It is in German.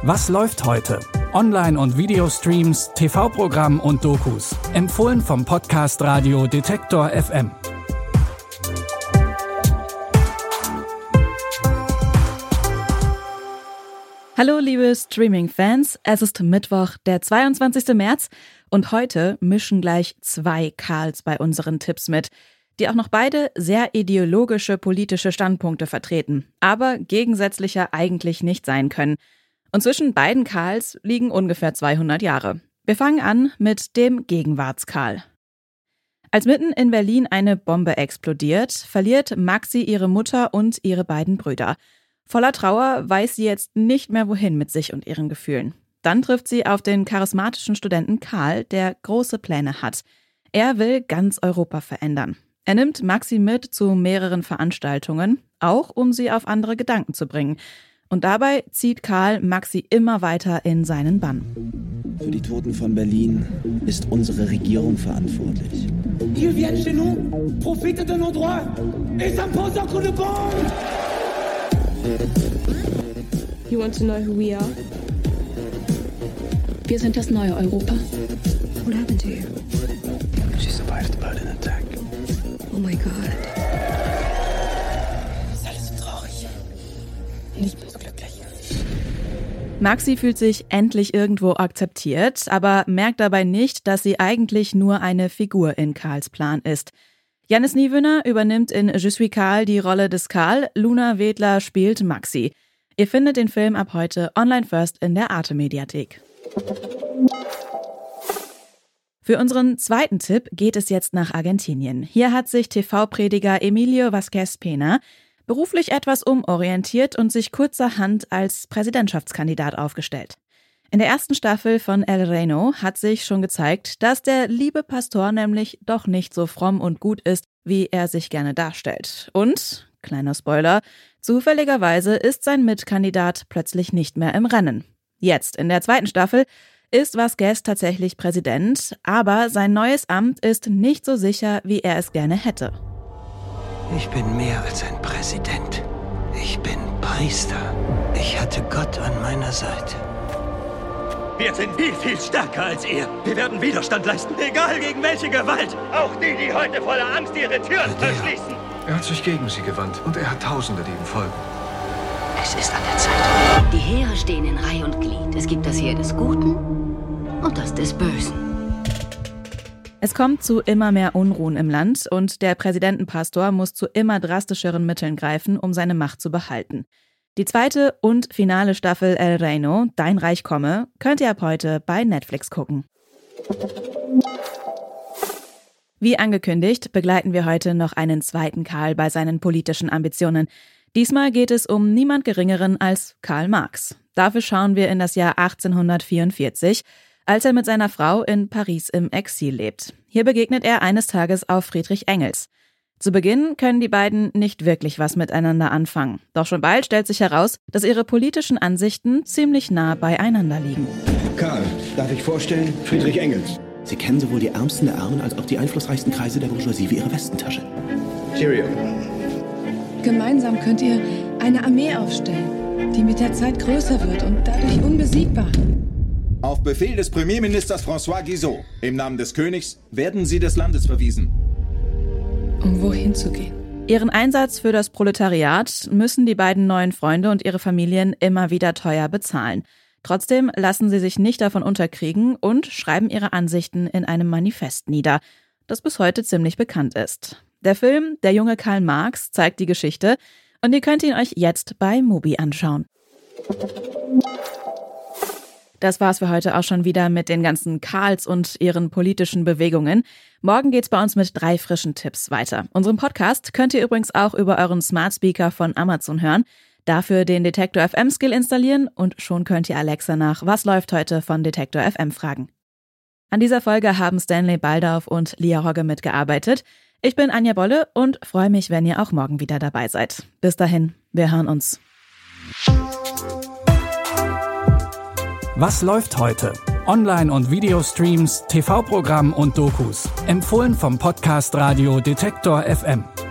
Was läuft heute? Online- und Videostreams, TV-Programm und Dokus. Empfohlen vom Podcast Radio Detektor FM. Hallo liebe Streaming-Fans, es ist Mittwoch, der 22. März und heute mischen gleich zwei Karls bei unseren Tipps mit, die auch noch beide sehr ideologische politische Standpunkte vertreten, aber gegensätzlicher eigentlich nicht sein können. Und zwischen beiden Karls liegen ungefähr 200 Jahre. Wir fangen an mit dem Gegenwarts-Karl. Als mitten in Berlin eine Bombe explodiert, verliert Maxi ihre Mutter und ihre beiden Brüder. Voller Trauer weiß sie jetzt nicht mehr wohin mit sich und ihren Gefühlen. Dann trifft sie auf den charismatischen Studenten Karl, der große Pläne hat. Er will ganz Europa verändern. Er nimmt Maxi mit zu mehreren Veranstaltungen, auch um sie auf andere Gedanken zu bringen. Und dabei zieht Karl Maxi immer weiter in seinen Bann. Für die Toten von Berlin ist unsere Regierung verantwortlich. Ils viennent chez nous, profitent de nos droits et s'imposent un coup de bombe. You want to know who we are? Wir sind das neue Europa. What happened to you? She survived the Berlin attack. Oh my God. Ist alles so traurig. Nicht mehr so glücklich. Maxi fühlt sich endlich irgendwo akzeptiert, aber merkt dabei nicht, dass sie eigentlich nur eine Figur in Karls Plan ist. Jannis Niewöhner übernimmt in Je suis Karl die Rolle des Karl, Luna Wedler spielt Maxi. Ihr findet den Film ab heute online first in der Arte-Mediathek. Für unseren zweiten Tipp geht es jetzt nach Argentinien. Hier hat sich TV-Prediger Emilio Vázquez Pena beruflich etwas umorientiert und sich kurzerhand als Präsidentschaftskandidat aufgestellt. In der ersten Staffel von El Reno hat sich schon gezeigt, dass der liebe Pastor nämlich doch nicht so fromm und gut ist, wie er sich gerne darstellt. Und, kleiner Spoiler, zufälligerweise ist sein Mitkandidat plötzlich nicht mehr im Rennen. Jetzt, in der zweiten Staffel, ist Vázquez tatsächlich Präsident, aber sein neues Amt ist nicht so sicher, wie er es gerne hätte. Ich bin mehr als ein Präsident. Ich bin Priester. Ich hatte Gott an meiner Seite. Wir sind viel stärker als ihr. Wir werden Widerstand leisten, egal gegen welche Gewalt. Auch die heute voller Angst ihre Türen verschließen. Er hat sich gegen sie gewandt und er hat Tausende, die ihm folgen. Es ist an der Zeit. Die Heere stehen in Reih und Glied. Es gibt das Heer des Guten und das des Bösen. Es kommt zu immer mehr Unruhen im Land und der Präsidentenpastor muss zu immer drastischeren Mitteln greifen, um seine Macht zu behalten. Die zweite und finale Staffel El Reno, Dein Reich komme, könnt ihr ab heute bei Netflix gucken. Wie angekündigt, begleiten wir heute noch einen zweiten Karl bei seinen politischen Ambitionen. Diesmal geht es um niemand Geringeren als Karl Marx. Dafür schauen wir in das Jahr 1844, als er mit seiner Frau in Paris im Exil lebt. Hier begegnet er eines Tages auf Friedrich Engels. Zu Beginn können die beiden nicht wirklich was miteinander anfangen. Doch schon bald stellt sich heraus, dass ihre politischen Ansichten ziemlich nah beieinander liegen. Karl, darf ich vorstellen, Friedrich Engels. Sie kennen sowohl die Ärmsten der Armen als auch die einflussreichsten Kreise der Bourgeoisie wie ihre Westentasche. Cheerio. Gemeinsam könnt ihr eine Armee aufstellen, die mit der Zeit größer wird und dadurch unbesiegbar. Auf Befehl des Premierministers François Guizot, im Namen des Königs, werden Sie des Landes verwiesen. Um wohin zu gehen? Ihren Einsatz für das Proletariat müssen die beiden neuen Freunde und ihre Familien immer wieder teuer bezahlen. Trotzdem lassen sie sich nicht davon unterkriegen und schreiben ihre Ansichten in einem Manifest nieder, das bis heute ziemlich bekannt ist. Der Film Der junge Karl Marx zeigt die Geschichte und ihr könnt ihn euch jetzt bei Mubi anschauen. Das war's für heute auch schon wieder mit den ganzen Karls und ihren politischen Bewegungen. Morgen geht's bei uns mit 3 frischen Tipps weiter. Unseren Podcast könnt ihr übrigens auch über euren Smart Speaker von Amazon hören. Dafür den Detektor FM Skill installieren und schon könnt ihr Alexa nach Was läuft heute von Detektor FM fragen. An dieser Folge haben Stanley Baldauf und Lia Hogge mitgearbeitet. Ich bin Anja Bolle und freue mich, wenn ihr auch morgen wieder dabei seid. Bis dahin, wir hören uns. Was läuft heute? Online- und Videostreams, TV-Programm und Dokus. Empfohlen vom Podcast Radio Detektor FM.